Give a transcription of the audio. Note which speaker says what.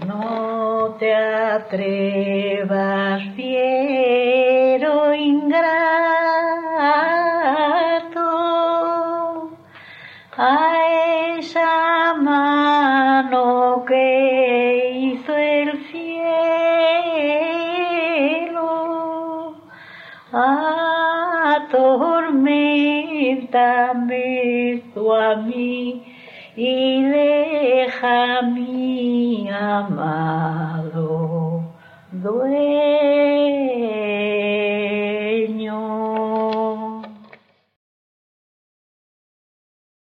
Speaker 1: No te atrevas, fiero ingrato, a esa mano que hizo el cielo, atorméntame tú a mí y deja a mi amado duele.